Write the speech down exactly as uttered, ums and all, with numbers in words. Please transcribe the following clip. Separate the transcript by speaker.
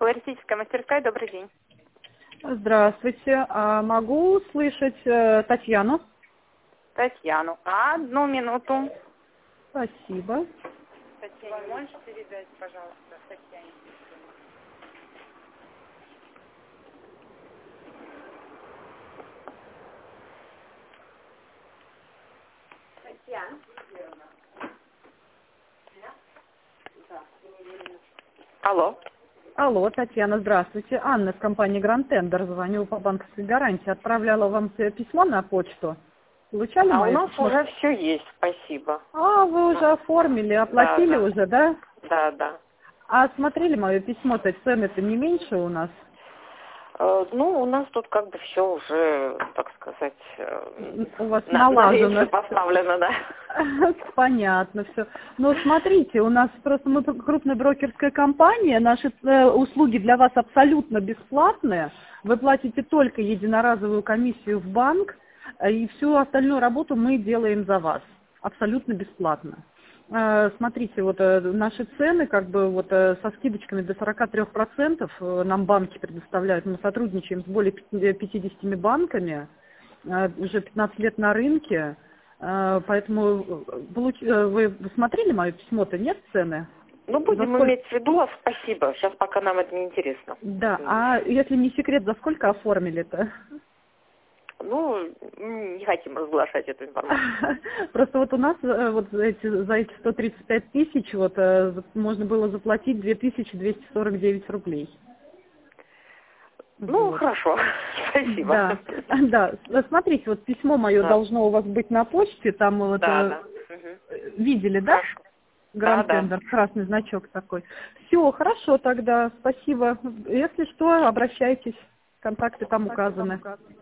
Speaker 1: Флористическая мастерская, добрый день.
Speaker 2: Здравствуйте. А могу услышать э, Татьяну?
Speaker 1: Татьяну. Одну минуту.
Speaker 2: Спасибо.
Speaker 1: Татьяне, можешь передать, пожалуйста, Татьяне? Татьяна. Алло.
Speaker 2: Алло, Татьяна, здравствуйте. Анна из компании Grand Tender. Звоню по банковской гарантии. Отправляла вам э, письмо на почту. Получали
Speaker 1: А у
Speaker 2: мое
Speaker 1: нас
Speaker 2: письмо?
Speaker 1: уже все есть, спасибо.
Speaker 2: А, вы уже оформили, оплатили
Speaker 1: Да, да.
Speaker 2: уже, да?
Speaker 1: Да, да.
Speaker 2: А смотрели мое письмо-то, цены-то не меньше у нас?
Speaker 1: Э, Ну, у нас тут как бы все уже, так сказать, э,
Speaker 2: У вас
Speaker 1: на, на
Speaker 2: налажено
Speaker 1: рельсы
Speaker 2: всё.
Speaker 1: поставлено, да.
Speaker 2: Понятно все. Но смотрите, у нас просто мы крупная брокерская компания, наши э, услуги для вас абсолютно бесплатные. Вы платите только единоразовую комиссию в банк, э, и всю остальную работу мы делаем за вас. Абсолютно бесплатно. Э, Смотрите, вот э, наши цены, как бы вот э, со скидочками до сорока трёх процентов э, нам банки предоставляют. Мы сотрудничаем с более пятидесятью банками, э, уже пятнадцать лет на рынке. Э, Поэтому э, получ- э, вы вы смотрели мое письмо-то, нет цены?
Speaker 1: Ну,
Speaker 2: За
Speaker 1: будем
Speaker 2: сколько?
Speaker 1: иметь в виду, а спасибо. Сейчас пока нам это не интересно.
Speaker 2: Да, а если не секрет, за сколько оформили-то?
Speaker 1: Ну, м, не хотим разглашать эту информацию.
Speaker 2: Просто вот у нас э, вот за эти, за эти сто тридцать пять тысяч вот э, за- можно было заплатить две тысячи двести сорок девять рублей.
Speaker 1: Ну,
Speaker 2: Вот.
Speaker 1: хорошо, спасибо.
Speaker 2: Да, да. Смотрите, вот письмо мое
Speaker 1: Да,
Speaker 2: должно у вас быть на почте, там вот
Speaker 1: да,
Speaker 2: э,
Speaker 1: да. Мгм.
Speaker 2: видели, да?
Speaker 1: Хорошо. Да,
Speaker 2: Гранд
Speaker 1: да.
Speaker 2: Тендер, красный значок такой. Все, хорошо тогда, спасибо. Если что, обращайтесь, контакты там указаны.